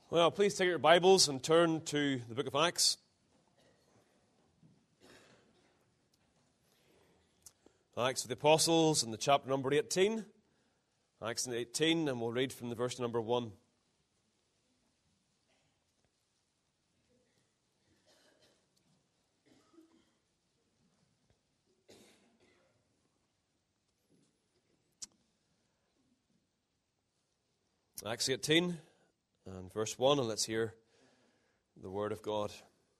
Well, please take your Bibles and turn to the book of Acts. Acts of the Apostles and the chapter number 18. Acts 18, and we'll read from the verse number 1. Acts 18 and verse 1, and let's hear the word of God.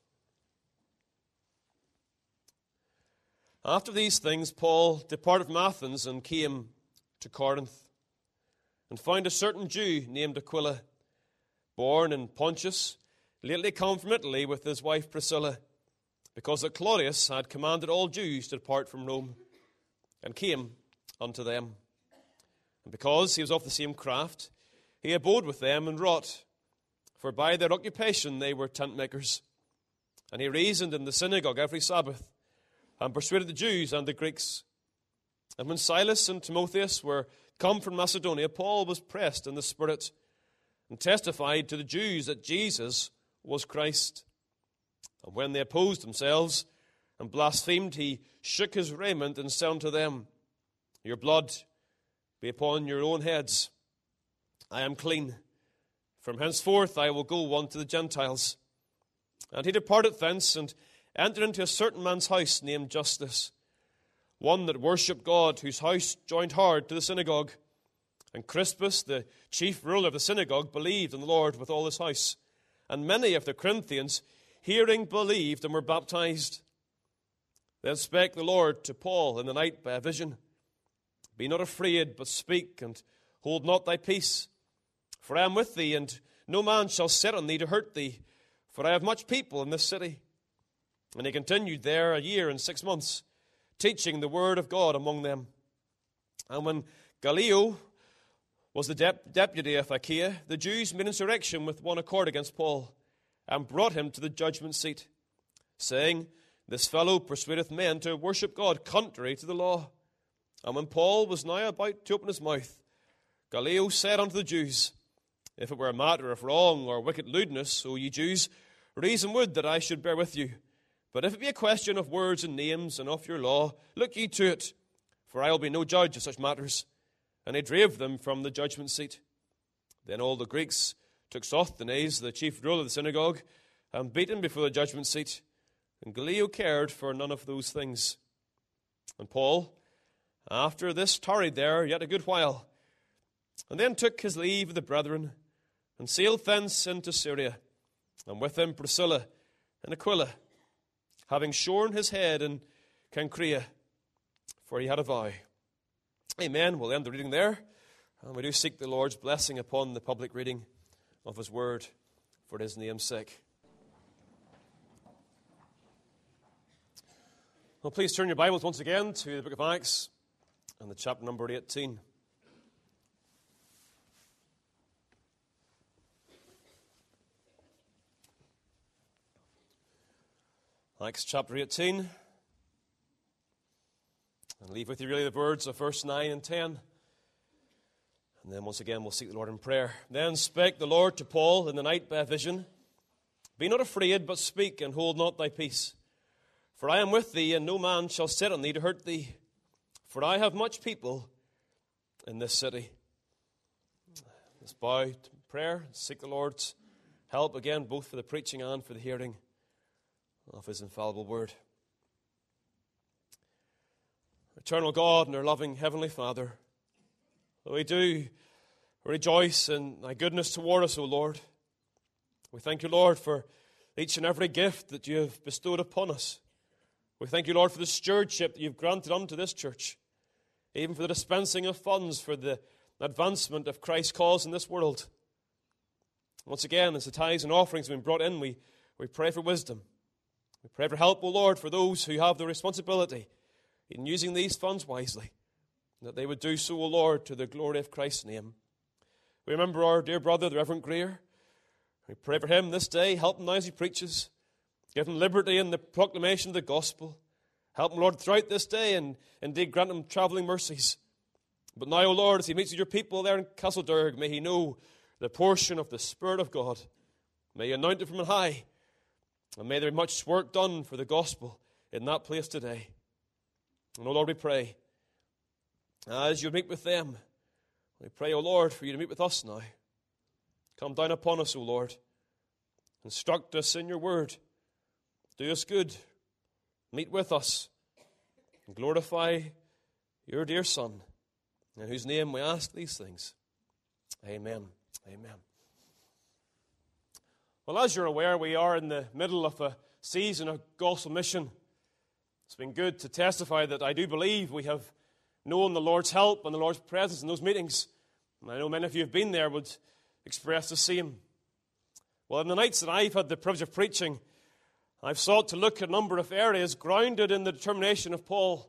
After these things, Paul departed from Athens and came to Corinth, and found a certain Jew named Aquila, born in Pontus, lately come from Italy with his wife Priscilla, because that Claudius had commanded all Jews to depart from Rome, and came unto them. And because he was of the same craft, he abode with them and wrought, for by their occupation they were tent makers. And he reasoned in the synagogue every Sabbath, and persuaded the Jews and the Greeks. And when Silas and Timotheus were come from Macedonia, Paul was pressed in the Spirit, and testified to the Jews that Jesus was Christ. And when they opposed themselves and blasphemed, he shook his raiment and said unto them, Your blood be upon your own heads. I am clean. From henceforth I will go unto the Gentiles. And he departed thence, and entered into a certain man's house named Justus, one that worshipped God, whose house joined hard to the synagogue. And Crispus, the chief ruler of the synagogue, believed in the Lord with all his house. And many of the Corinthians, hearing, believed and were baptized. Then spake the Lord to Paul in the night by a vision, Be not afraid, but speak, and hold not thy peace. For I am with thee, and no man shall set on thee to hurt thee, for I have much people in this city. And he continued there 1 year and 6 months, teaching the word of God among them. And when Gallio was the deputy of Achaia, the Jews made insurrection with one accord against Paul, and brought him to the judgment seat, saying, This fellow persuadeth men to worship God contrary to the law. And when Paul was now about to open his mouth, Gallio said unto the Jews, If it were a matter of wrong or wicked lewdness, O ye Jews, reason would that I should bear with you. But if it be a question of words and names and of your law, look ye to it, for I will be no judge of such matters. And he drave them from the judgment seat. Then all the Greeks took Sosthenes, the chief ruler of the synagogue, and beat him before the judgment seat. And Gallio cared for none of those things. And Paul, after this, tarried there yet a good while, and then took his leave of the brethren, and sailed thence into Syria, and with him Priscilla and Aquila, having shorn his head in Cenchrea, for he had a vow. Amen. We'll end the reading there, and we do seek the Lord's blessing upon the public reading of his word for his name's sake. Well, please turn your Bibles once again to the book of Acts and the chapter number 18. Acts chapter 18, and leave with you really the words of verse 9 and 10. And then once again we'll seek the Lord in prayer. Then spake the Lord to Paul in the night by a vision, Be not afraid, but speak, and hold not thy peace. For I am with thee, and no man shall set on thee to hurt thee. For I have much people in this city. Let's bow to prayer, seek the Lord's help again, both for the preaching and for the hearing of his infallible word. Eternal God and our loving Heavenly Father, we do rejoice in thy goodness toward us, O Lord. We thank you, Lord, for each and every gift that you have bestowed upon us. We thank you, Lord, for the stewardship that you've granted unto this church, even for the dispensing of funds for the advancement of Christ's cause in this world. Once again, as the tithes and offerings have been brought in, we pray for wisdom. We pray for help, O Lord, for those who have the responsibility in using these funds wisely, that they would do so, O Lord, to the glory of Christ's name. We remember our dear brother, the Reverend Greer. We pray for him this day. Help him now as he preaches. Give him liberty in the proclamation of the gospel. Help him, Lord, throughout this day, and indeed grant him travelling mercies. But now, O Lord, as he meets with your people there in Castledurg, may he know the portion of the Spirit of God May you anoint it from on high. And may there be much work done for the gospel in that place today. And, O Lord, we pray, as you meet with them, we pray, O Lord, for you to meet with us now. Come down upon us, O Lord. Instruct us in your word. Do us good. Meet with us. And glorify your dear Son, in whose name we ask these things. Amen. Amen. Well, as you're aware, we are in the middle of a season of gospel mission. It's been good to testify that I do believe we have known the Lord's help and the Lord's presence in those meetings. And I know many of you have been there would express the same. Well, in the nights that I've had the privilege of preaching, I've sought to look at a number of areas grounded in the determination of Paul.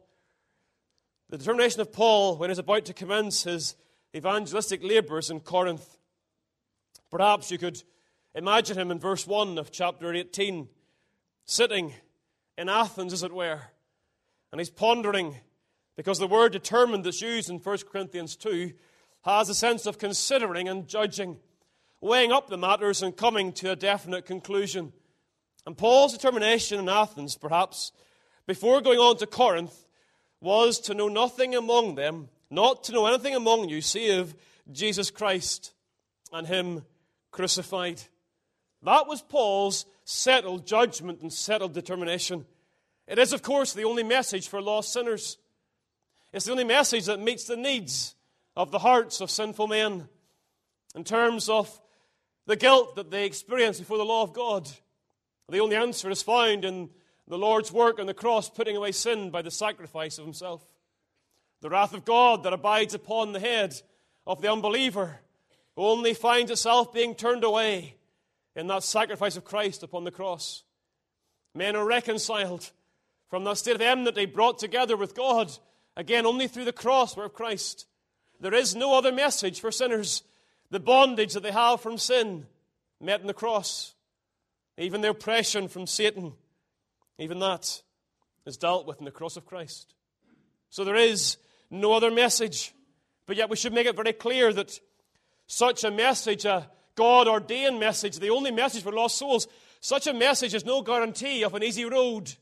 The determination of Paul when he's about to commence his evangelistic labors in Corinth. Perhaps you could imagine him in verse 1 of chapter 18, sitting in Athens, as it were, and he's pondering, because the word determined that's used in 1 Corinthians 2 has a sense of considering and judging, weighing up the matters and coming to a definite conclusion. And Paul's determination in Athens, perhaps, before going on to Corinth, was to know nothing among them, not to know anything among you, save Jesus Christ and Him crucified. That was Paul's settled judgment and settled determination. It is, of course, the only message for lost sinners. It's the only message that meets the needs of the hearts of sinful men in terms of the guilt that they experience before the law of God. The only answer is found in the Lord's work on the cross, putting away sin by the sacrifice of Himself. The wrath of God that abides upon the head of the unbeliever only finds itself being turned away in that sacrifice of Christ upon the cross. Men are reconciled from that state of enmity, brought together with God, again only through the cross work of Christ. There is no other message for sinners. The bondage that they have from sin met in the cross. Even the oppression from Satan, even that is dealt with in the cross of Christ. So there is no other message. But yet we should make it very clear that such a message, a God-ordained message, the only message for lost souls, such a message is no guarantee of an easy road.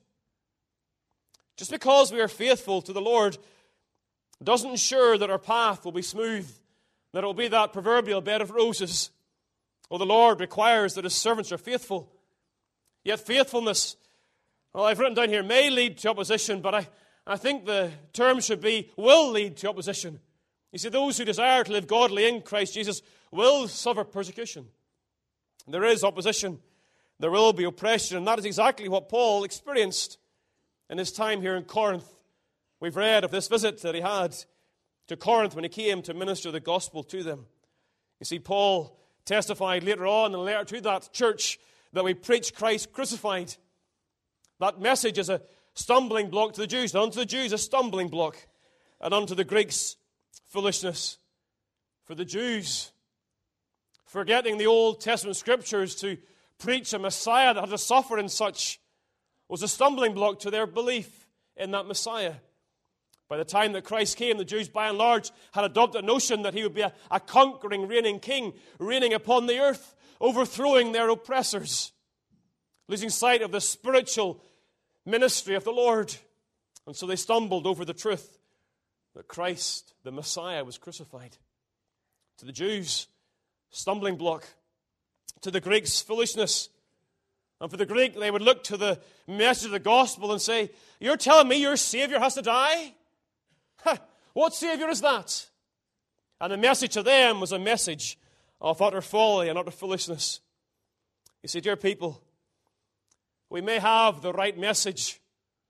Just because we are faithful to the Lord doesn't ensure that our path will be smooth, that it will be that proverbial bed of roses. Oh, the Lord requires that His servants are faithful. Yet faithfulness, well, I've written down here, may lead to opposition, but I think the term should be will lead to opposition. You see, those who desire to live godly in Christ Jesus will suffer persecution. There is opposition. There will be oppression, and that is exactly what Paul experienced in his time here in Corinth. We've read of this visit that he had to Corinth when he came to minister the gospel to them. You see, Paul testified later on in a letter to that church that we preach Christ crucified. That message is a stumbling block to the Jews, and unto the Jews a stumbling block, and unto the Greeks foolishness. For the Jews, forgetting the Old Testament scriptures to preach a Messiah that had to suffer in such, was a stumbling block to their belief in that Messiah. By the time that Christ came, the Jews by and large had adopted a notion that He would be a conquering, reigning king, reigning upon the earth, overthrowing their oppressors, losing sight of the spiritual ministry of the Lord. And so they stumbled over the truth that Christ, the Messiah, was crucified. To the Jews, stumbling block. To the Greeks, foolishness. And for the Greek, they would look to the message of the gospel and say, you're telling me your Savior has to die? What Savior is that? And the message to them was a message of utter folly and utter foolishness. You see, dear people, we may have the right message,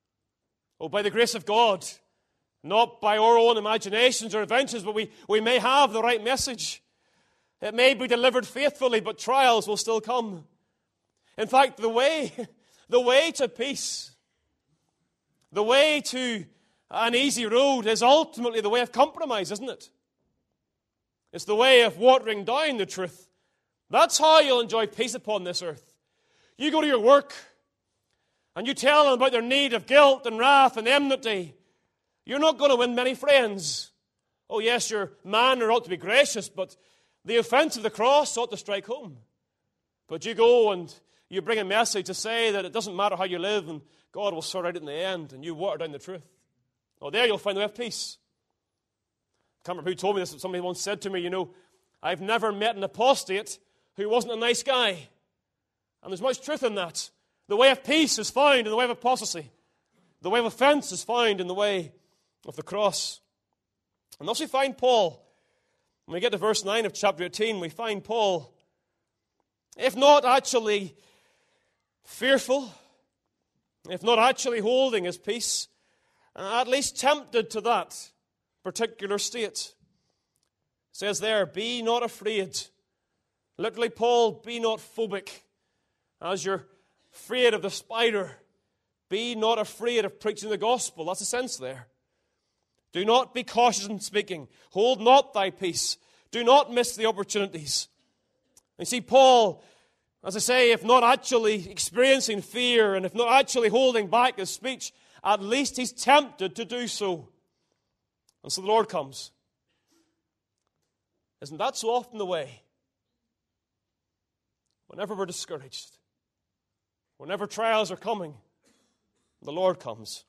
by the grace of God, not by our own imaginations or inventions, but we may have the right message. It may be delivered faithfully, but trials will still come. In fact, the way to peace, the way to an easy road is ultimately the way of compromise, isn't it? It's the way of watering down the truth. That's how you'll enjoy peace upon this earth. You go to your work and you tell them about their need of guilt and wrath and enmity. You're not going to win many friends. Oh yes, your manner ought to be gracious, but the offense of the cross ought to strike home. But you go and you bring a message to say that it doesn't matter how you live and God will sort it out in the end, and you water down the truth. Well, there you'll find the way of peace. I can't remember who told me this, but somebody once said to me, I've never met an apostate who wasn't a nice guy. And there's much truth in that. The way of peace is found in the way of apostasy. The way of offense is found in the way of the cross. And thus we find Paul. When we get to verse 9 of chapter 18, we find Paul, if not actually fearful, if not actually holding his peace, at least tempted to that particular state. It says there, be not afraid. Literally, Paul, be not phobic. As you're afraid of the spider, be not afraid of preaching the gospel. That's the sense there. Do not be cautious in speaking. Hold not thy peace. Do not miss the opportunities. You see, Paul, as I say, if not actually experiencing fear and if not actually holding back his speech, at least he's tempted to do so. And so the Lord comes. Isn't that so often the way? Whenever we're discouraged, whenever trials are coming, the Lord comes.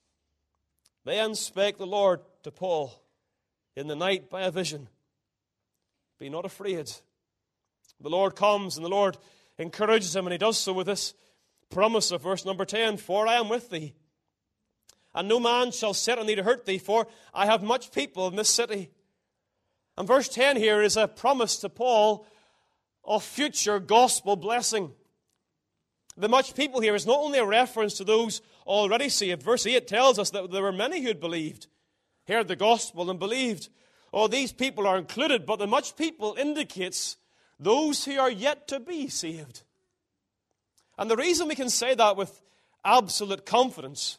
Then spake the Lord to Paul in the night by a vision. Be not afraid. The Lord comes and the Lord encourages him, and he does so with this promise of verse number 10, for I am with thee, and no man shall set on thee to hurt thee, for I have much people in this city. And verse 10 here is a promise to Paul of future gospel blessing. The much people here is not only a reference to those already saved. Verse 8 tells us that there were many who had believed, heard the gospel and believed. Oh, these people are included, but the much people indicates those who are yet to be saved. And the reason we can say that with absolute confidence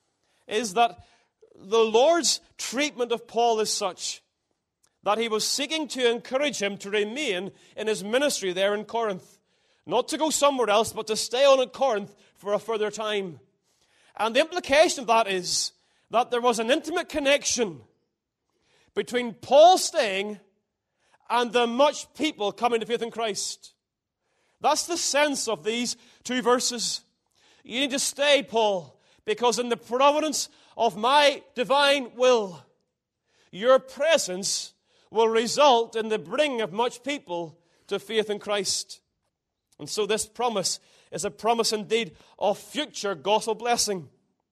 is that the Lord's treatment of Paul is such that he was seeking to encourage him to remain in his ministry there in Corinth. Not to go somewhere else, but to stay on in Corinth for a further time. And the implication of that is that there was an intimate connection between Paul staying and the much people coming to faith in Christ. That's the sense of these two verses. You need to stay, Paul, because in the providence of my divine will, your presence will result in the bringing of much people to faith in Christ. And so this promise is a promise indeed of future gospel blessing.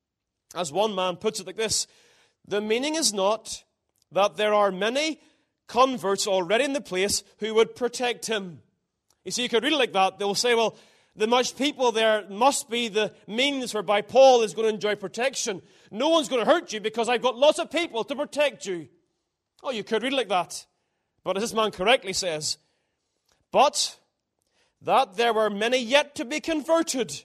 As one man puts it like this, the meaning is not that there are many converts already in the place who would protect him. You see, you could read it like that. They will say, well, the much people there must be the means whereby Paul is going to enjoy protection. No one's going to hurt you because I've got lots of people to protect you. Oh, you could read it like that. But as this man correctly says, but that there were many yet to be converted,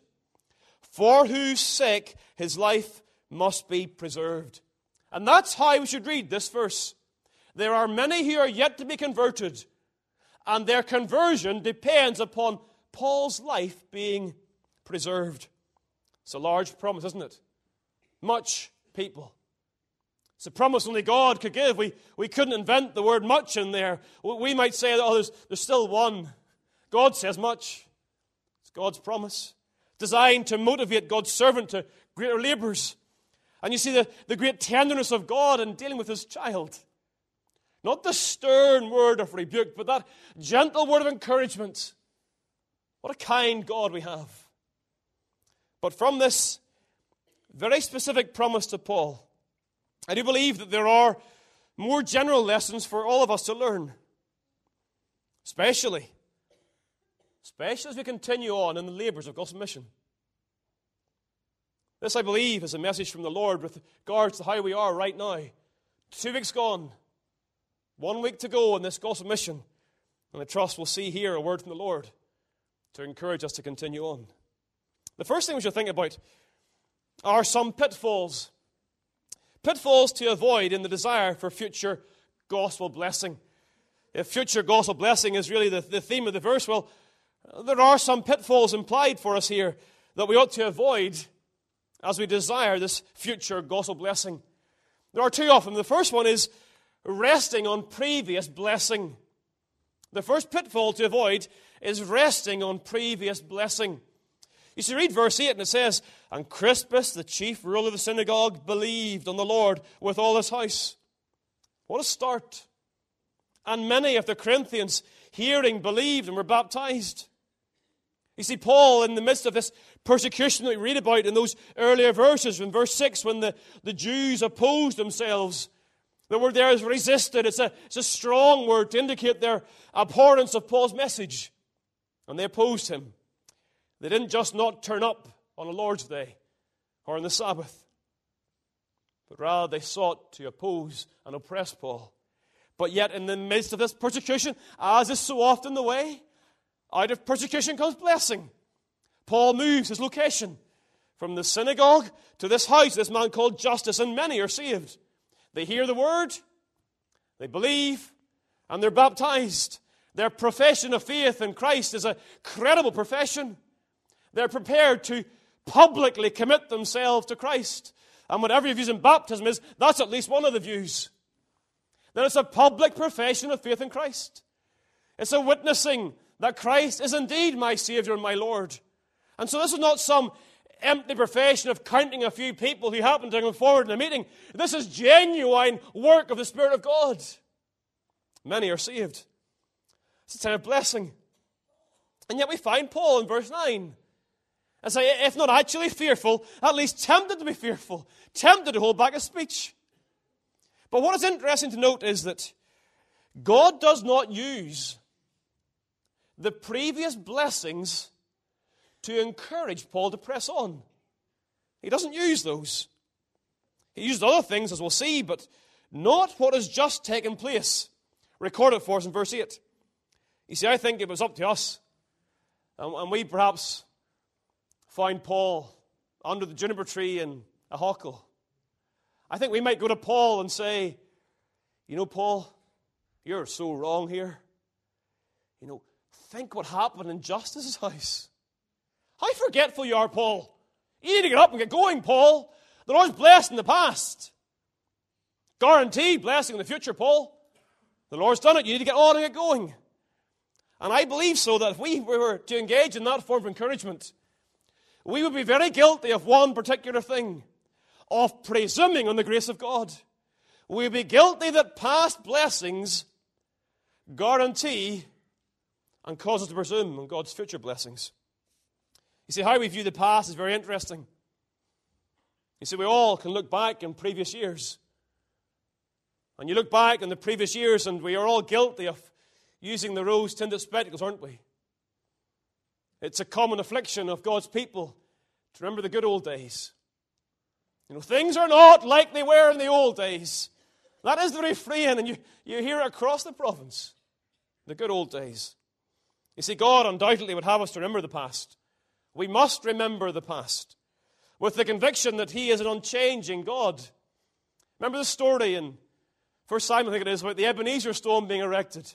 for whose sake his life must be preserved. And that's how we should read this verse. There are many who are yet to be converted, and their conversion depends upon Paul's life being preserved. It's a large promise, isn't it? Much people. It's a promise only God could give. We couldn't invent the word much in there. We might say, oh, there's still one. God says much. It's God's promise. Designed to motivate God's servant to greater labors. And you see the great tenderness of God in dealing with his child. Not the stern word of rebuke, but that gentle word of encouragement. What a kind God we have. But from this very specific promise to Paul, I do believe that there are more general lessons for all of us to learn. Especially as we continue on in the labors of gospel mission. This, I believe, is a message from the Lord with regards to how we are right now. 2 weeks gone. 1 week to go in this gospel mission. And I trust we'll see here a word from the Lord to encourage us to continue on. The first thing we should think about are some pitfalls. Pitfalls to avoid in the desire for future gospel blessing. If future gospel blessing is really the theme of the verse, well, there are some pitfalls implied for us here that we ought to avoid as we desire this future gospel blessing. There are two of them. The first one is resting on previous blessing. The first pitfall to avoid is resting on previous blessing. You see, read verse 8 and it says, "And Crispus, the chief ruler of the synagogue, believed on the Lord with all his house." What a start. "And many of the Corinthians, hearing, believed and were baptized." You see, Paul, in the midst of this persecution that we read about in those earlier verses, in verse 6, when the Jews opposed themselves, the word there is resisted. It's a strong word to indicate their abhorrence of Paul's message. And they opposed him. They didn't just not turn up on a Lord's Day or on the Sabbath, but rather they sought to oppose and oppress Paul. But yet in the midst of this persecution, as is so often the way, out of persecution comes blessing. Paul moves his location from the synagogue to this house, this man called Justus, and many are saved. They hear the word, they believe, and they're baptized. Their profession of faith in Christ is a credible profession. They're prepared to publicly commit themselves to Christ. And whatever your views in baptism is, that's at least one of the views. That it's a public profession of faith in Christ. It's a witnessing that Christ is indeed my Savior and my Lord. And so this is not some empty profession of counting a few people who happen to come forward in a meeting. This is genuine work of the Spirit of God. Many are saved. It's a time of blessing. And yet we find Paul in verse 9 and say, if not actually fearful, at least tempted to be fearful, tempted to hold back his speech. But what is interesting to note is that God does not use the previous blessings to encourage Paul to press on. He doesn't use those. He used other things, as we'll see, but not what has just taken place. Recorded for us in verse 8. You see, I think it was up to us, and we perhaps found Paul under the juniper tree in Ahakel. I think we might go to Paul and say, you know, Paul, you're so wrong here. You know, think what happened in Justus's house. How forgetful you are, Paul. You need to get up and get going, Paul. The Lord's blessed in the past. Guaranteed blessing in the future, Paul. The Lord's done it. You need to get on and get going. And I believe so that if we were to engage in that form of encouragement, we would be very guilty of one particular thing, of presuming on the grace of God. We would be guilty that past blessings guarantee and cause us to presume on God's future blessings. You see, how we view the past is very interesting. You see, we all can look back in previous years. And you look back in the previous years and we are all guilty of using the rose-tinted spectacles, aren't we? It's a common affliction of God's people to remember the good old days. You know, things are not like they were in the old days. That is the refrain, and you hear it across the province. The good old days. You see, God undoubtedly would have us to remember the past. We must remember the past with the conviction that He is an unchanging God. Remember the story in 1 Samuel, I think it is, about the Ebenezer stone being erected.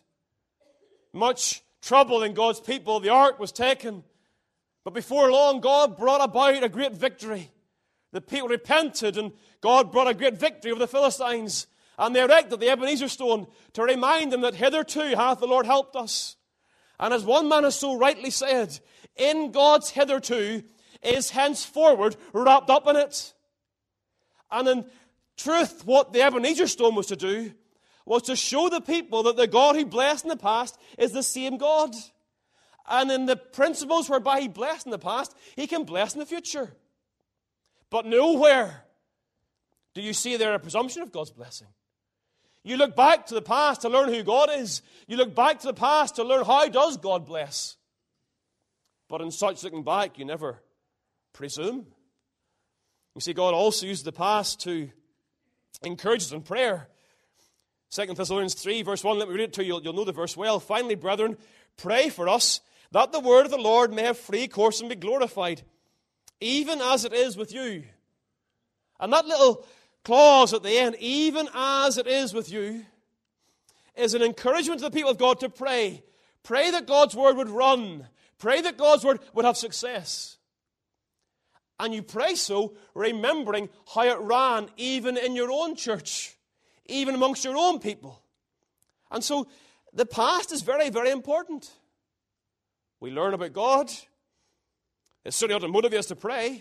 Much trouble in God's people. The ark was taken. But before long, God brought about a great victory. The people repented, and God brought a great victory over the Philistines. And they erected the Ebenezer stone to remind them that hitherto hath the Lord helped us. And as one man has so rightly said, in God's hitherto is henceforward wrapped up in it. And in truth, what the Ebenezer stone was to do was to show the people that the God who blessed in the past is the same God. And in the principles whereby He blessed in the past, He can bless in the future. But nowhere do you see there a presumption of God's blessing. You look back to the past to learn who God is. You look back to the past to learn how does God bless. But in such looking back, you never presume. You see, God also used the past to encourage us in prayer. 2 Thessalonians 3, verse 1, let me read it to you. You'll know the verse well. Finally, brethren, pray for us, that the word of the Lord may have free course and be glorified, even as it is with you. And that little clause at the end, even as it is with you, is an encouragement to the people of God to pray. Pray that God's word would run. Pray that God's word would have success. And you pray so remembering how it ran even in your own church, even amongst your own people. And so the past is very, very important. We learn about God. It certainly ought to motivate us to pray.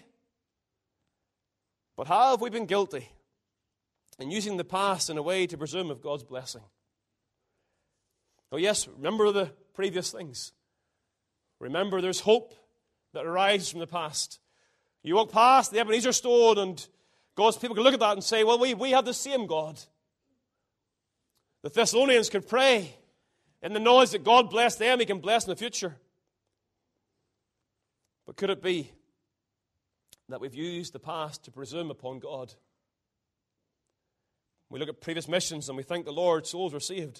But have we been guilty in using the past in a way to presume of God's blessing? Oh yes, remember the previous things. Remember there's hope that arises from the past. You walk past the Ebenezer stone and God's people can look at that and say, well, we have the same God. The Thessalonians could pray in the knowledge that God blessed them, He can bless in the future. But could it be that we've used the past to presume upon God? We look at previous missions and we thank the Lord, souls were saved.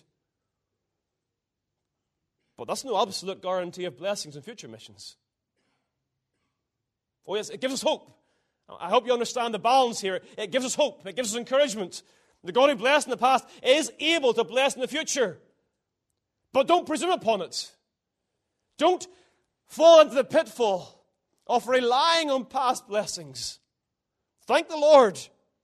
But that's no absolute guarantee of blessings in future missions. Oh yes, it gives us hope. I hope you understand the balance here. It gives us hope. It gives us encouragement. The God who blessed in the past is able to bless in the future. But don't presume upon it. Don't fall into the pitfall of relying on past blessings. Thank the Lord.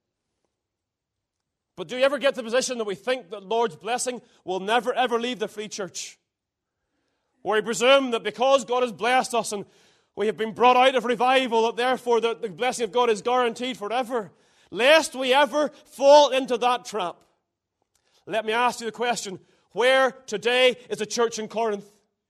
But do you ever get to the position that we think that the Lord's blessing will never ever leave the Free Church? Or we presume that because God has blessed us and we have been brought out of revival, that therefore the blessing of God is guaranteed forever. Lest we ever fall into that trap. Let me ask you the question, where today is the church in Corinth?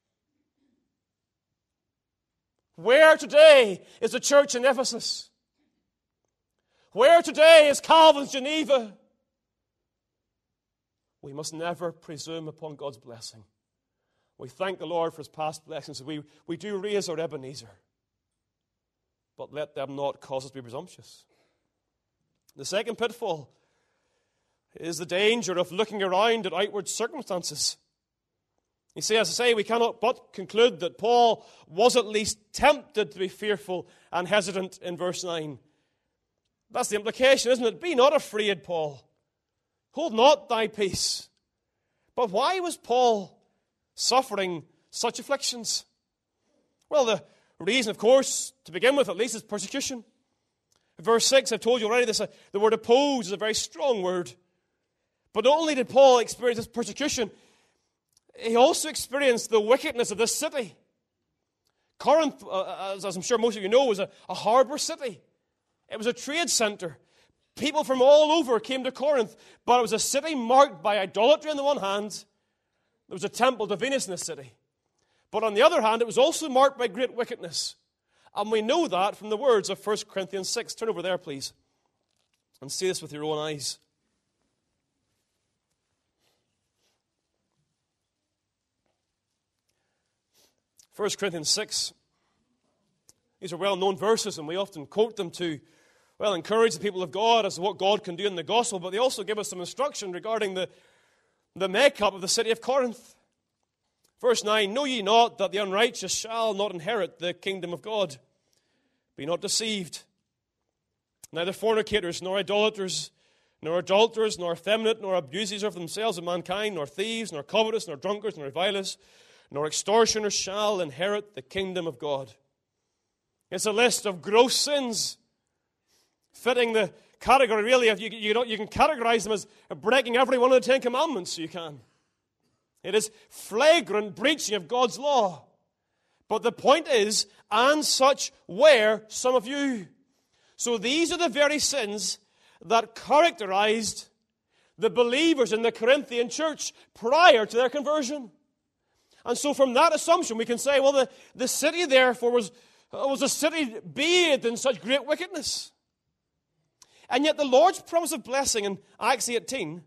Where today is the church in Ephesus? Where today is Calvin's Geneva? We must never presume upon God's blessing. We thank the Lord for His past blessings. We do raise our Ebenezer. But let them not cause us to be presumptuous. The second pitfall is the danger of looking around at outward circumstances. You see, as I say, we cannot but conclude that Paul was at least tempted to be fearful and hesitant in verse 9. That's the implication, isn't it? Be not afraid, Paul. Hold not thy peace. But why was Paul suffering such afflictions? Well, the reason, of course, to begin with at least, is persecution. Verse 6, I've told you already, the word oppose is a very strong word. But not only did Paul experience this persecution, he also experienced the wickedness of this city. Corinth, as I'm sure most of you know, was a harbour city. It was a trade centre. People from all over came to Corinth, but it was a city marked by idolatry on the one hand. There was a temple to Venus in the city. But on the other hand, it was also marked by great wickedness. And we know that from the words of 1 Corinthians 6. Turn over there, please, and see this with your own eyes. 1 Corinthians 6. These are well-known verses, and we often quote them to, well, encourage the people of God as to what God can do in the gospel, but they also give us some instruction regarding the makeup of the city of Corinth. Verse 9, know ye not that the unrighteous shall not inherit the kingdom of God? Be not deceived. Neither fornicators, nor idolaters, nor adulterers, nor effeminate, nor abusers of themselves of mankind, nor thieves, nor covetous, nor drunkards, nor revilers, nor extortioners shall inherit the kingdom of God. It's a list of gross sins, fitting the category really of you can categorize them as breaking every one of the Ten Commandments. You can. It is flagrant breaching of God's law. But the point is, and such were some of you. So these are the very sins that characterized the believers in the Corinthian church prior to their conversion. And so from that assumption we can say, well, the city therefore was a city bathed in such great wickedness. And yet the Lord's promise of blessing in Acts 18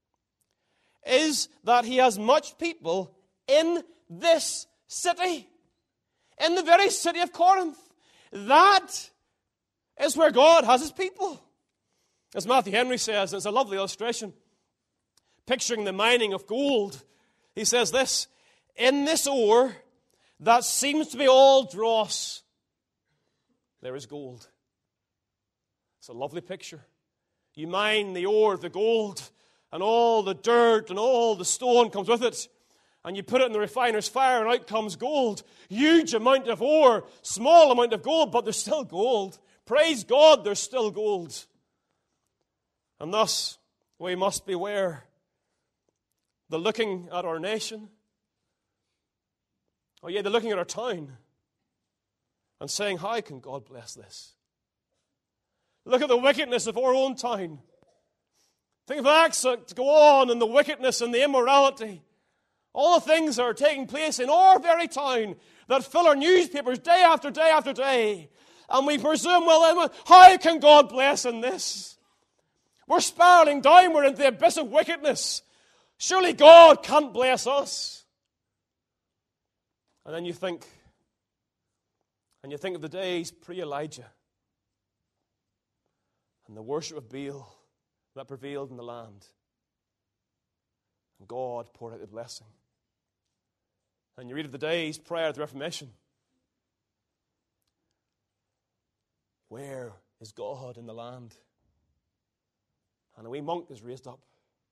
is that He has much people in this city, in the very city of Corinth. That is where God has His people. As Matthew Henry says, it's a lovely illustration, picturing the mining of gold. He says this, in this ore that seems to be all dross, there is gold. It's a lovely picture. You mine the ore, the gold, and all the dirt and all the stone comes with it. And you put it in the refiner's fire and out comes gold. Huge amount of ore, small amount of gold, but there's still gold. Praise God, there's still gold. And thus, we must beware They're looking at our nation. Oh yeah, they're looking at our town and saying, how can God bless this? Look at the wickedness of our own town. Think of acts that go on and the wickedness and the immorality. All the things that are taking place in our very town that fill our newspapers day after day after day. And we presume, well, then, how can God bless in this? We're spiraling downward into the abyss of wickedness. Surely God can't bless us. And then you think of the days pre-Elijah and the worship of Baal that prevailed in the land. And God poured out the blessing. And you read of the days prior to the Reformation. Where is God in the land? And a wee monk is raised up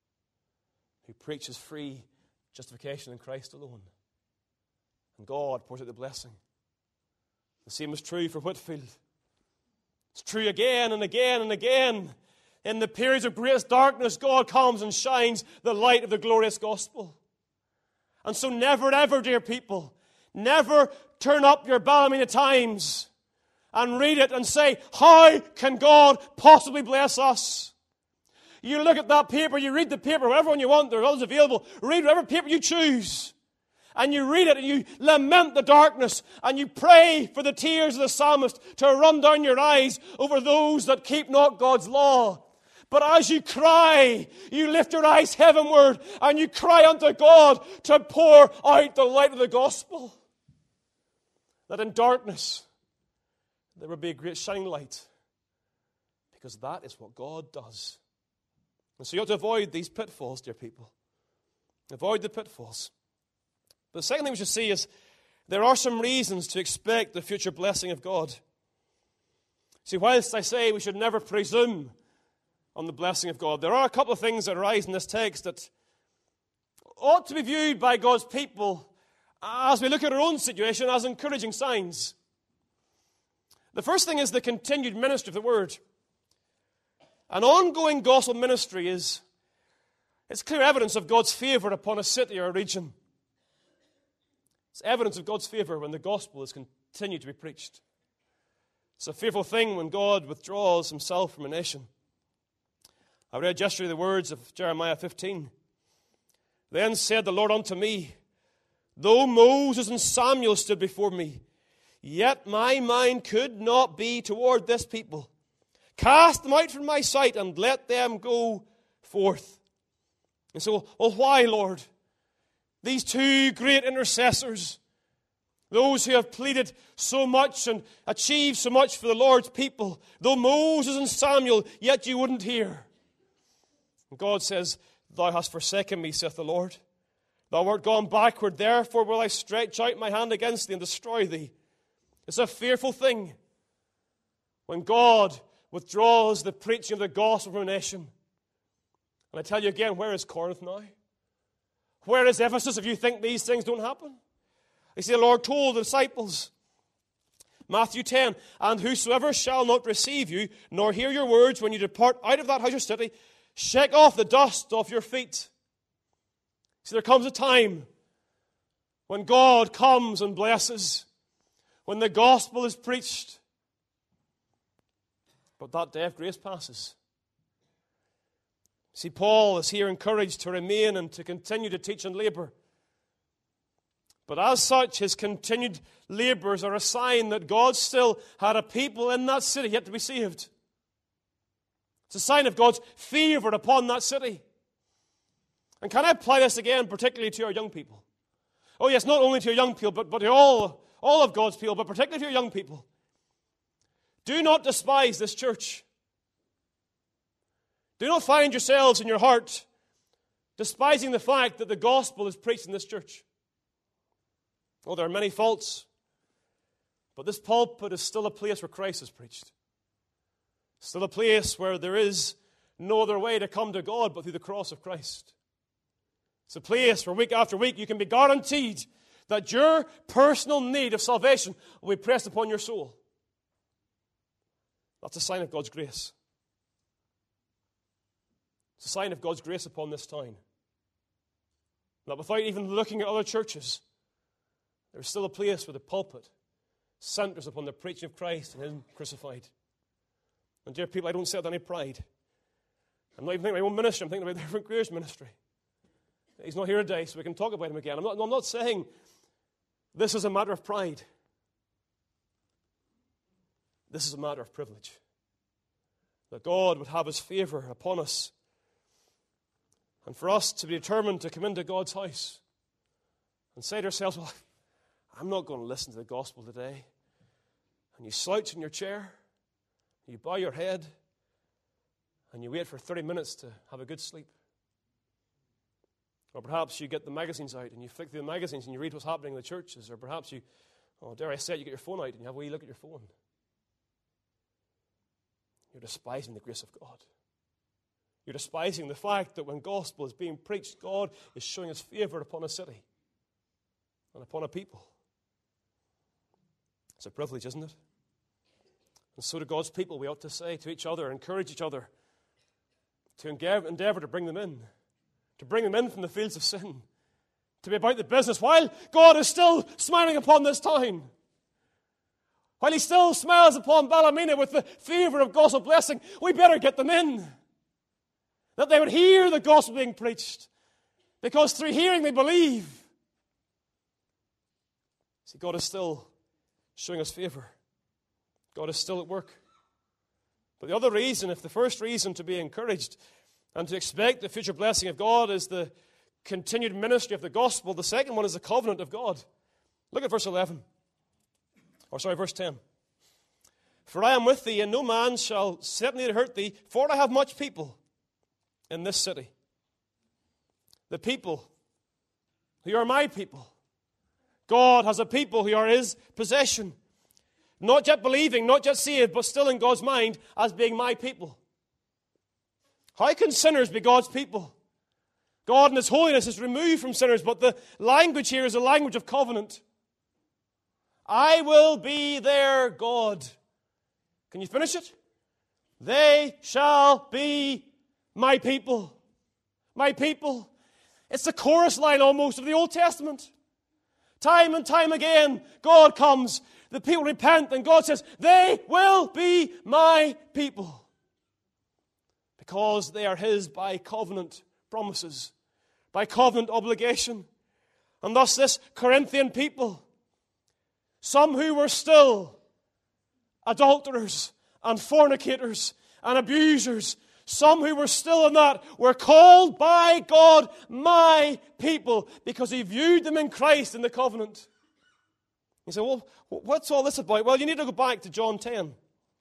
who preaches free justification in Christ alone. And God pours out the blessing. The same is true for Whitfield. It's true again and again and again. In the periods of greatest darkness, God comes and shines the light of the glorious gospel. And so never ever, dear people, never turn up your Ballymena Times and read it and say, how can God possibly bless us? You look at that paper, you read the paper, whatever one you want, they're always available. Read whatever paper you choose. And you read it and you lament the darkness and you pray for the tears of the psalmist to run down your eyes over those that keep not God's law. But as you cry, you lift your eyes heavenward and you cry unto God to pour out the light of the gospel. That in darkness there will be a great shining light. Because that is what God does. And so you ought to avoid these pitfalls, dear people. Avoid the pitfalls. But the second thing we should see is there are some reasons to expect the future blessing of God. See, whilst I say we should never presume on the blessing of God, there are a couple of things that arise in this text that ought to be viewed by God's people as we look at our own situation as encouraging signs. The first thing is the continued ministry of the word. An ongoing gospel ministry it's clear evidence of God's favor upon a city or a region. It's evidence of God's favor when the gospel is continued to be preached. It's a fearful thing when God withdraws himself from a nation. I read yesterday the words of Jeremiah 15. Then said the Lord unto me, though Moses and Samuel stood before me, yet my mind could not be toward this people. Cast them out from my sight and let them go forth. And so, well, why, Lord? These two great intercessors, those who have pleaded so much and achieved so much for the Lord's people, though Moses and Samuel, yet you wouldn't hear. And God says, thou hast forsaken me, saith the Lord. Thou art gone backward, therefore will I stretch out my hand against thee and destroy thee. It's a fearful thing when God withdraws the preaching of the gospel from a nation. And I tell you again, where is Corinth now? Where is Ephesus if you think these things don't happen? You see, the Lord told the disciples, Matthew 10, and whosoever shall not receive you, nor hear your words when you depart out of that house or city, shake off the dust off your feet. See, there comes a time when God comes and blesses, when the gospel is preached. But that day of grace passes. See, Paul is here encouraged to remain and to continue to teach and labor. But as such, his continued labors are a sign that God still had a people in that city yet to be saved. It's a sign of God's favor upon that city. And can I apply this again, particularly to our young people? Oh yes, not only to our young people, but to all of God's people, but particularly to our young people. Do not despise this church. Do not find yourselves in your heart despising the fact that the gospel is preached in this church. Oh, there are many faults, but this pulpit is still a place where Christ is preached. Still a place where there is no other way to come to God but through the cross of Christ. It's a place where week after week you can be guaranteed that your personal need of salvation will be pressed upon your soul. That's a sign of God's grace. It's a sign of God's grace upon this town. that without even looking at other churches, there's still a place where the pulpit centers upon the preaching of Christ and Him crucified. And dear people, I don't say it with any pride. I'm not even thinking of my own ministry. I'm thinking about the Reverend Greer's ministry. He's not here today, so we can talk about him again. I'm not saying this is a matter of pride. This is a matter of privilege. That God would have His favor upon us. And for us to be determined to come into God's house and say to ourselves, well, I'm not going to listen to the gospel today. And you slouch in your chair, you bow your head, and you wait for 30 minutes to have a good sleep. Or perhaps you get the magazines out and you flick through the magazines and you read what's happening in the churches. Or perhaps you, dare I say it, you get your phone out and you have a wee look at your phone. You're despising the grace of God. You're despising the fact that when gospel is being preached, God is showing His favor upon a city and upon a people. It's a privilege, isn't it? And so to God's people, we ought to say to each other, encourage each other, to endeavor to bring them in. To bring them in from the fields of sin. To be about the business while God is still smiling upon this town. While He still smiles upon Ballymena with the favor of gospel blessing, we better get them in. That they would hear the gospel being preached. Because through hearing they believe. See, God is still showing us favor. God is still at work. But the other reason, if the first reason to be encouraged and to expect the future blessing of God is the continued ministry of the gospel, the second one is the covenant of God. Look at verse 11. Verse 10. For I am with thee, and no man shall set me to hurt thee, for I have much people in this city. The people who are my people. God has a people who are His possession. Not yet believing, not yet saved, but still in God's mind as being my people. How can sinners be God's people? God in His holiness is removed from sinners, but the language here is a language of covenant. I will be their God. Can you finish it? They shall be my people. My people. It's the chorus line almost of the Old Testament. Time and time again, God comes. The people repent, and God says, they will be my people. Because they are His by covenant promises, by covenant obligation. And thus this Corinthian people, some who were still adulterers and fornicators and abusers, some who were still in that, were called by God my people because He viewed them in Christ in the covenant. You say, well, what's all this about? Well, you need to go back to John 10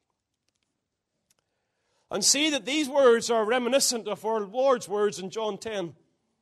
and see that these words are reminiscent of our Lord's words in John 10.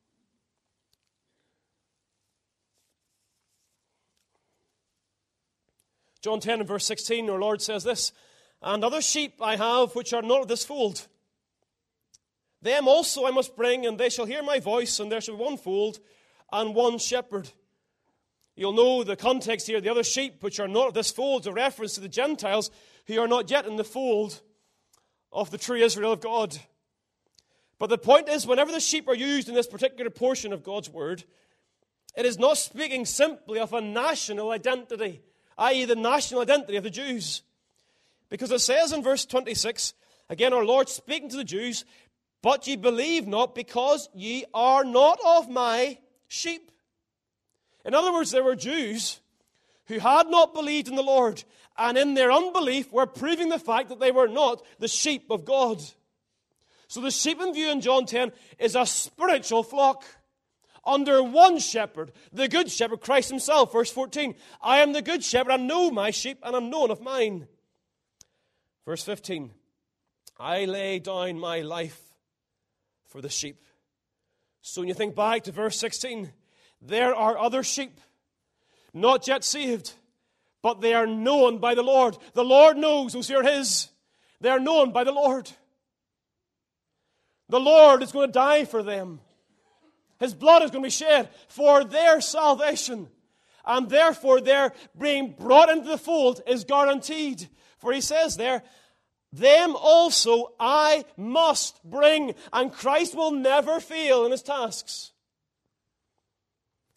John 10 and verse 16, our Lord says this, and other sheep I have which are not of this fold. Them also I must bring, and they shall hear my voice, and there shall be one fold and one shepherd. You'll know the context here. The other sheep which are not of this fold is a reference to the Gentiles who are not yet in the fold of the true Israel of God. But the point is, whenever the sheep are used in this particular portion of God's word, it is not speaking simply of a national identity, i.e. the national identity of the Jews. Because it says in verse 26, again our Lord speaking to the Jews, but ye believe not because ye are not of my sheep. In other words, there were Jews who had not believed in the Lord, and in their unbelief were proving the fact that they were not the sheep of God. So the sheep in view in John 10 is a spiritual flock under one shepherd, the good shepherd, Christ Himself. Verse 14, I am the good shepherd, I know my sheep, and am known of mine. Verse 15, I lay down my life for the sheep. So when you think back to verse 16, there are other sheep, not yet saved, but they are known by the Lord. The Lord knows those who are His. They are known by the Lord. The Lord is going to die for them. His blood is going to be shed for their salvation. And therefore their being brought into the fold is guaranteed. For He says there, them also I must bring. And Christ will never fail in His tasks.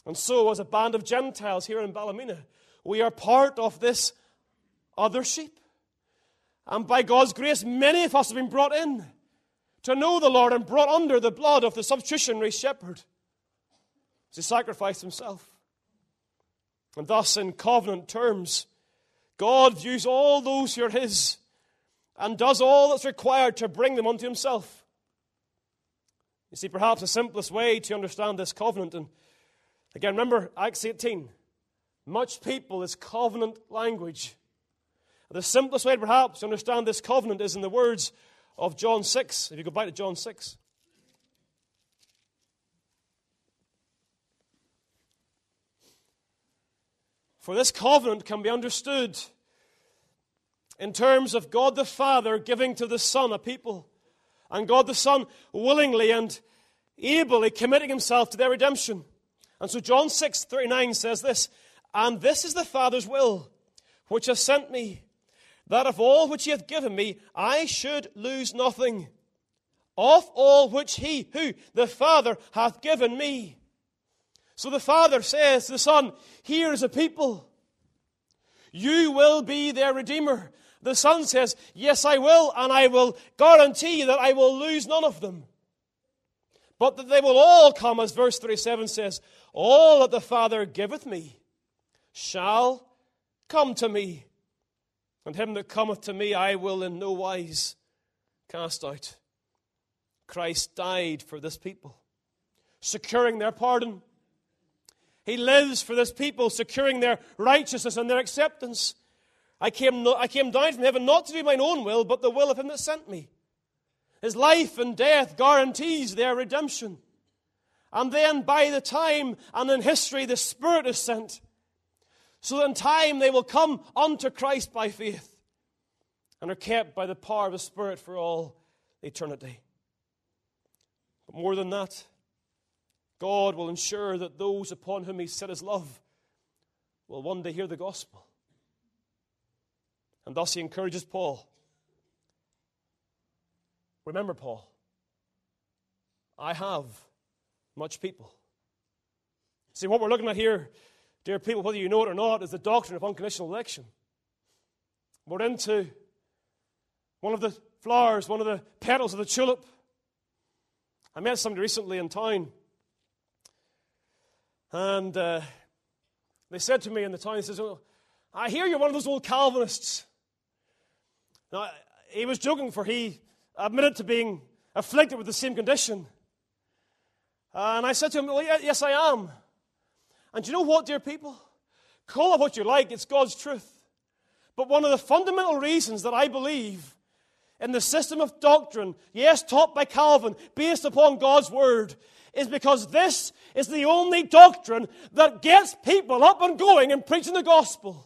And so, as a band of Gentiles here in Ballymena, we are part of this other sheep. And by God's grace, many of us have been brought in to know the Lord and brought under the blood of the substitutionary shepherd as he sacrificed himself. And thus, in covenant terms, God views all those who are his and does all that's required to bring them unto himself. You see, perhaps the simplest way to understand this covenant, and again, remember Acts 18, much people is covenant language. The simplest way perhaps to understand this covenant is in the words of John 6. If you go back to John 6. For this covenant can be understood in terms of God the Father giving to the Son a people, and God the Son willingly and ably committing himself to their redemption. And so John 6:39 says this, "And this is the Father's will, which has sent me, that of all which he hath given me, I should lose nothing, of all which he, who, the Father, hath given me." So the Father says to the Son, here is a people. You will be their Redeemer. The Son says, yes, I will, and I will guarantee that I will lose none of them. But that they will all come, as verse 37 says, all that the Father giveth me shall come to me. And him that cometh to me I will in no wise cast out. Christ died for this people, securing their pardon. He lives for this people, securing their righteousness and their acceptance. I came down from heaven not to do mine own will, but the will of him that sent me. His life and death guarantees their redemption. And then by the time and in history the Spirit is sent, so that in time they will come unto Christ by faith and are kept by the power of the Spirit for all eternity. But more than that, God will ensure that those upon whom he set his love will one day hear the gospel. And thus he encourages Paul. Remember, Paul, I have much people. See, what we're looking at here, dear people, whether you know it or not, is the doctrine of unconditional election. We're into one of the flowers, one of the petals of the tulip. I met somebody recently in town, and they said to me in the town, he says, "Oh, I hear you're one of those old Calvinists." Now, he was joking, for he admitted to being afflicted with the same condition. And I said to him, well, yes, I am. And you know what, dear people? Call it what you like, it's God's truth. But one of the fundamental reasons that I believe in the system of doctrine, yes, taught by Calvin, based upon God's Word, is because this is the only doctrine that gets people up and going and preaching the gospel.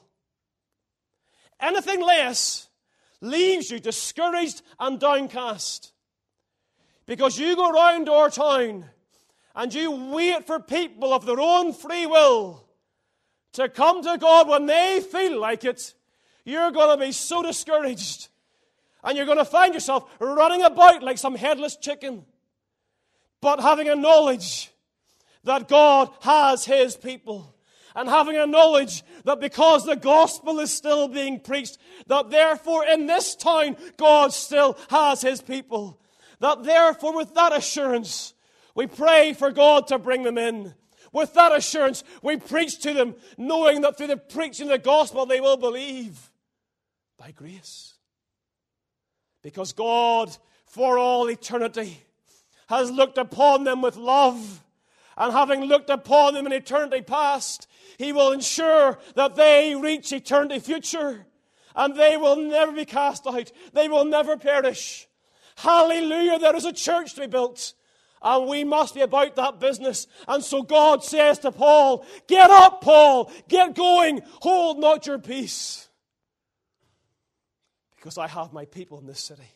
Anything less leaves you discouraged and downcast. Because you go round our town and you wait for people of their own free will to come to God when they feel like it, you're going to be so discouraged. And you're going to find yourself running about like some headless chicken. But having a knowledge that God has his people. And having a knowledge that because the gospel is still being preached, that therefore in this town God still has his people. That therefore with that assurance we pray for God to bring them in. With that assurance we preach to them, knowing that through the preaching of the gospel they will believe by grace. Because God for all eternity has looked upon them with love. And having looked upon them in eternity past, he will ensure that they reach eternity future. And they will never be cast out. They will never perish. Hallelujah, there is a church to be built. And we must be about that business. And so God says to Paul, get up, Paul, get going, hold not your peace. Because I have my people in this city.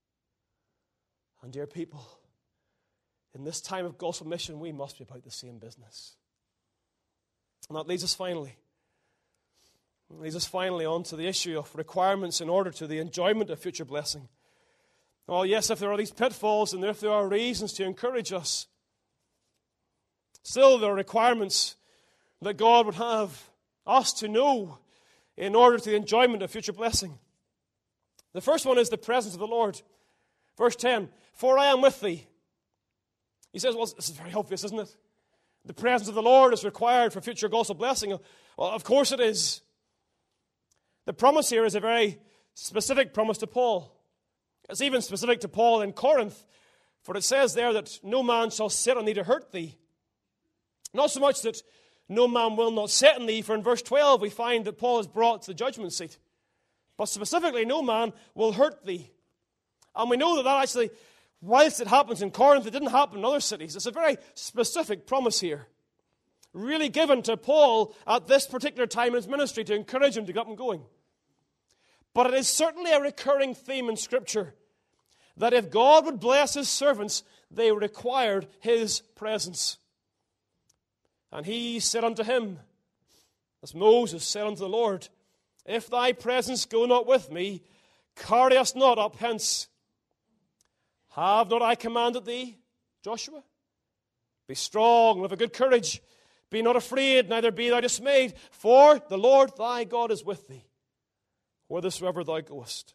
And dear people, in this time of gospel mission, we must be about the same business. And that leads us finally on to the issue of requirements in order to the enjoyment of future blessing. Oh yes, if there are these pitfalls and if there are reasons to encourage us, still there are requirements that God would have us to know in order to the enjoyment of future blessing. The first one is the presence of the Lord. Verse 10, for I am with thee. He says, well, this is very obvious, isn't it? The presence of the Lord is required for future gospel blessing. Well, of course it is. The promise here is a very specific promise to Paul. It's even specific to Paul in Corinth, for it says there that no man shall sit on thee to hurt thee. Not so much that no man will not sit on thee, for in verse 12 we find that Paul is brought to the judgment seat. But specifically, no man will hurt thee. And we know that actually, whilst it happens in Corinth, it didn't happen in other cities. It's a very specific promise here, really given to Paul at this particular time in his ministry to encourage him to get up and going. But it is certainly a recurring theme in Scripture that if God would bless his servants, they required his presence. And he said unto him, as Moses said unto the Lord, if thy presence go not with me, carry us not up hence. Have not I commanded thee, Joshua? Be strong and of a good courage. Be not afraid, neither be thou dismayed, for the Lord thy God is with thee, whithersoever thou goest.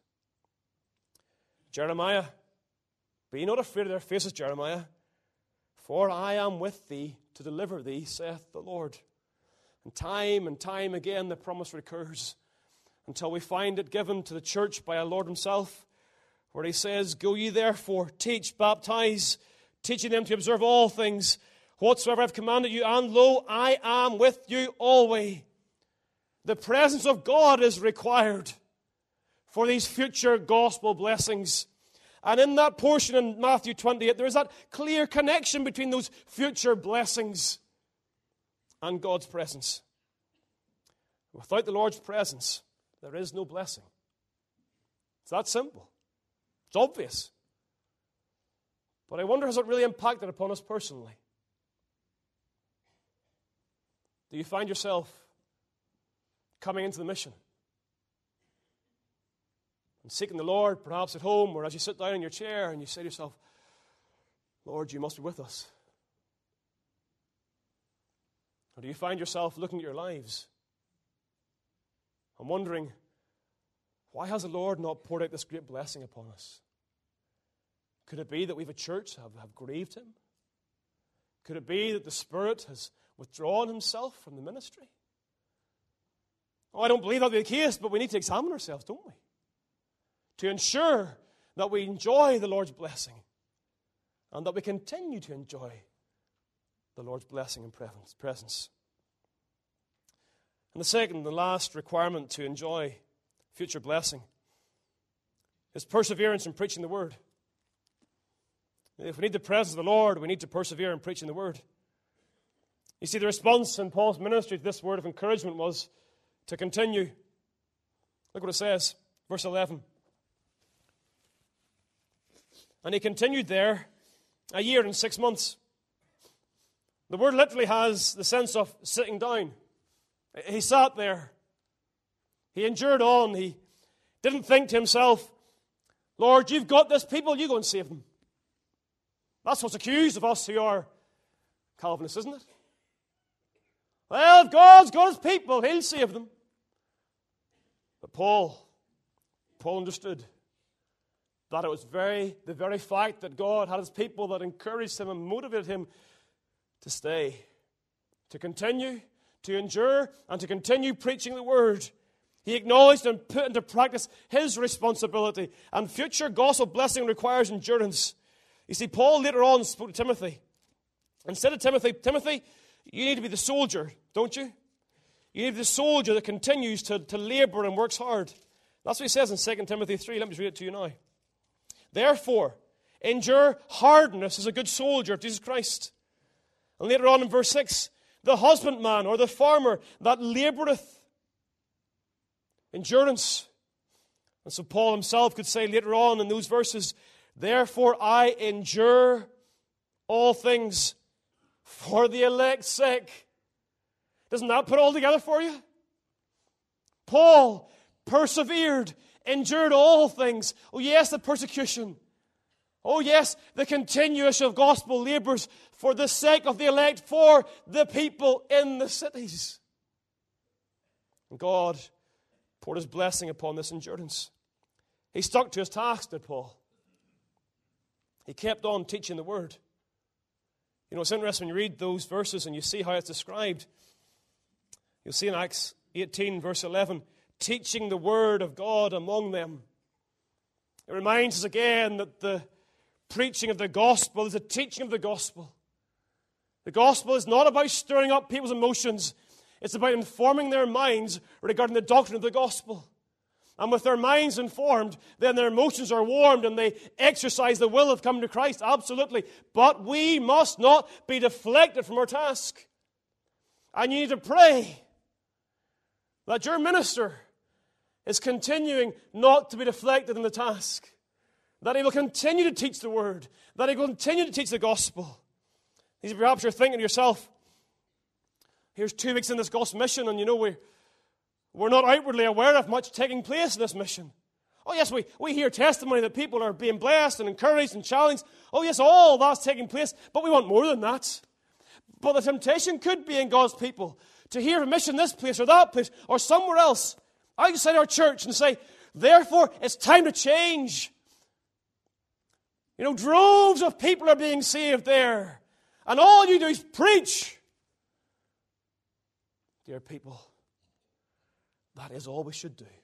Jeremiah, be not afraid of their faces, Jeremiah, for I am with thee to deliver thee, saith the Lord. And time again the promise recurs until we find it given to the church by our Lord himself, where he says, go ye therefore, teach, baptize, teaching them to observe all things, whatsoever I have commanded you, and lo, I am with you always. The presence of God is required for these future gospel blessings. And in that portion in Matthew 28, there is that clear connection between those future blessings and God's presence. Without the Lord's presence, there is no blessing. It's that simple. It's obvious. But I wonder, has it really impacted upon us personally? Do you find yourself coming into the mission and seeking the Lord, perhaps at home or as you sit down in your chair and you say to yourself, Lord, you must be with us? Or do you find yourself looking at your lives and wondering, why has the Lord not poured out this great blessing upon us? Could it be that we have a church that have grieved him? Could it be that the Spirit has withdrawn himself from the ministry? Oh, I don't believe that to be the case, but we need to examine ourselves, don't we? To ensure that we enjoy the Lord's blessing and that we continue to enjoy the Lord's blessing and presence. And the second, the last requirement to enjoy future blessing is perseverance in preaching the Word. If we need the presence of the Lord, we need to persevere in preaching the Word. You see, the response in Paul's ministry to this word of encouragement was to continue. Look what it says, verse 11. And he continued there a year and 6 months. The word literally has the sense of sitting down. He sat there. He endured on. He didn't think to himself, Lord, you've got this people, you go and save them. That's what's accused of us who are Calvinists, isn't it? Well, if God's got his people, he'll save them. But Paul understood that it was the very fact that God had his people that encouraged him and motivated him to stay, to continue, to endure, and to continue preaching the Word. He acknowledged and put into practice his responsibility. And future gospel blessing requires endurance. You see, Paul later on spoke to Timothy. And said to Timothy, you need to be the soldier, don't you? You need to be the soldier that continues to labor and works hard. That's what he says in 2 Timothy 3. Let me just read it to you now. Therefore, endure hardness as a good soldier of Jesus Christ. And later on in verse 6, the husbandman or the farmer that laboureth. Endurance. And so Paul himself could say later on in those verses, therefore I endure all things for the elect's sake. Doesn't that put it all together for you? Paul persevered, endured all things. Oh yes, the persecution. Oh yes, the continuation of gospel labours for the sake of the elect, for the people in the cities. And God poured his blessing upon this endurance. He stuck to his task, did Paul. He kept on teaching the word. You know, it's interesting when you read those verses and you see how it's described. You'll see in Acts 18, verse 11, teaching the word of God among them. It reminds us again that the preaching of the gospel is the teaching of the gospel. The gospel is not about stirring up people's emotions. It's about informing their minds regarding the doctrine of the gospel. And with their minds informed, then their emotions are warmed and they exercise the will of coming to Christ. Absolutely. But we must not be deflected from our task. And you need to pray that your minister is continuing not to be deflected in the task. That he will continue to teach the word. That he will continue to teach the gospel. Perhaps you're thinking to yourself, here's 2 weeks in this gospel mission, and you know we're not outwardly aware of much taking place in this mission. Oh yes, we hear testimony that people are being blessed and encouraged and challenged. Oh yes, all that's taking place, but we want more than that. But the temptation could be in God's people to hear of a mission this place or that place or somewhere else outside our church and say, therefore, it's time to change. You know, droves of people are being saved there. And all you do is preach. Dear people, that is all we should do.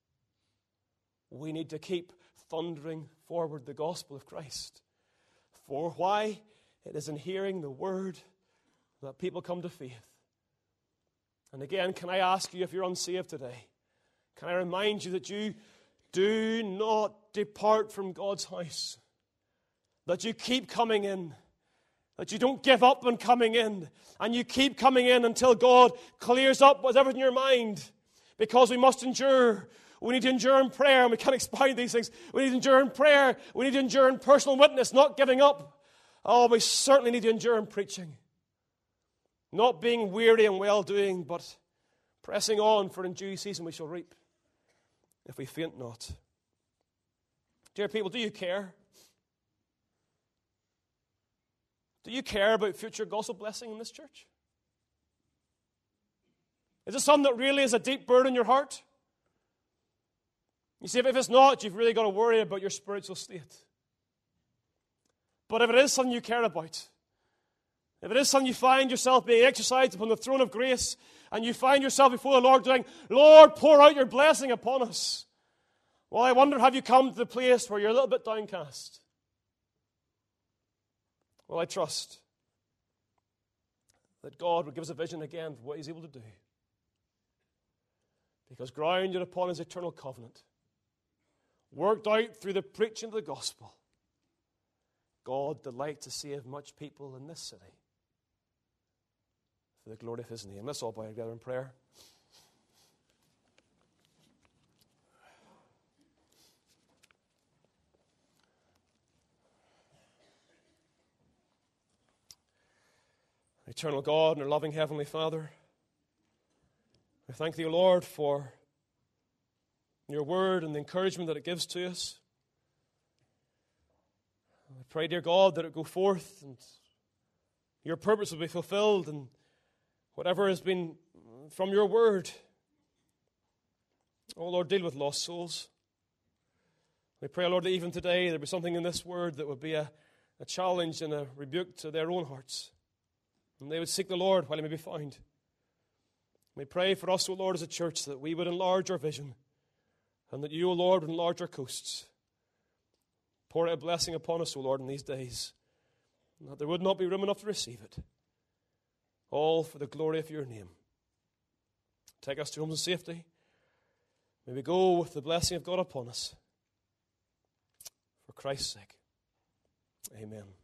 We need to keep thundering forward the gospel of Christ. For why? It is in hearing the word that people come to faith. And again, can I ask you, if you're unsaved today, can I remind you that you do not depart from God's house? That you keep coming in. That you don't give up on coming in. And you keep coming in until God clears up whatever's in your mind. Because we must endure. We need to endure in prayer, and we can't expound these things. We need to endure in prayer. We need to endure in personal witness, not giving up. Oh, we certainly need to endure in preaching. Not being weary in well-doing, but pressing on, for in due season we shall reap, if we faint not. Dear people, do you care? Do you care about future gospel blessing in this church? Is it something that really is a deep burden in your heart? You see, if it's not, you've really got to worry about your spiritual state. But if it is something you care about, if it is something you find yourself being exercised upon the throne of grace, and you find yourself before the Lord doing, Lord, pour out your blessing upon us. Well, I wonder, have you come to the place where you're a little bit downcast? Well, I trust that God will give us a vision again of what he's able to do. Because grounded upon his eternal covenant, worked out through the preaching of the gospel, God delights to save much people in this city for the glory of his name. Let's all bow together in prayer. Eternal God and our loving Heavenly Father, I thank thee, O Lord, for your word and the encouragement that it gives to us. I pray, dear God, that it go forth and your purpose will be fulfilled and whatever has been from your word. Oh Lord, deal with lost souls. We pray, Lord, that even today there be something in this word that would be a challenge and a rebuke to their own hearts. And they would seek the Lord while he may be found. We pray for us, O Lord, as a church, that we would enlarge our vision and that you, O Lord, would enlarge our coasts. Pour out a blessing upon us, O Lord, in these days, and that there would not be room enough to receive it. All for the glory of your name. Take us to homes in safety. May we go with the blessing of God upon us. For Christ's sake. Amen.